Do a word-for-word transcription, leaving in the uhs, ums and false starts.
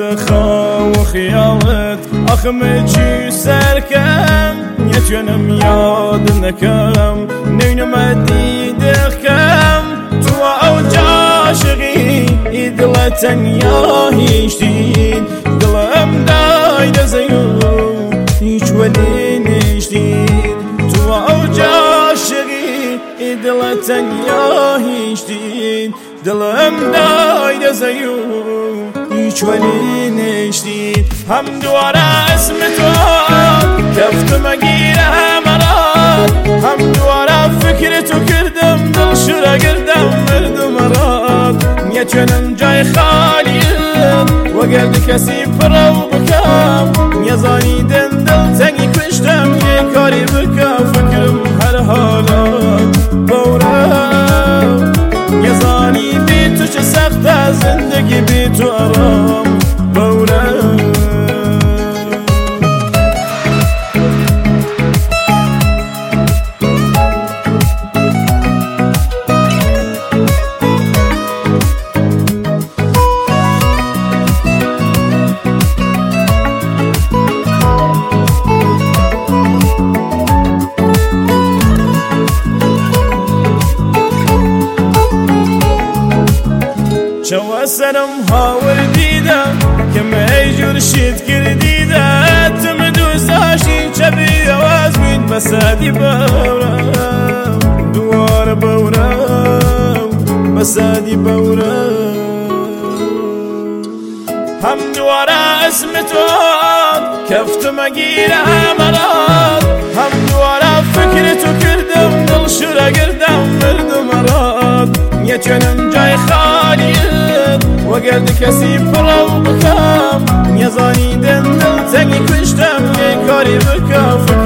بخا وخيالت أخمتشي سركم يتينم ياد نكم نين مدي دخم تو أوجا شغي إدلتن يا هيشتين دلم دايد زيو هيش ولي نشتين تو أوجا شغي إدلتن يا هيشتين دلم دايد زيو هیچ ولی نشتید هم دواره اسم تو کفت مگیره مراد هم دواره فکر تو کردم دل شورا گردم مردم مراد یچنم جای خالیه و گرد کسی پرو بکم یزانی دن دل تنگی کشتم یه کاری بکم فکرم هر حالات بورم یزانی بی تو چه سخت زندگی بی تو آرام بورم شو سرم هاور دیدم که میجور شید کردیده تم دوزاشی چبی آواز مید بسادی بورم دوار بورم بسادی بورم هم دوار اسم تو کفت مگیره مراد هم دوار فکر تو کردم دل شورا گردم مردم مراد یچنم جای خالیه و گرد کسی پرو بکم یزانی دن دل تنگی کشتم یه کاری بکم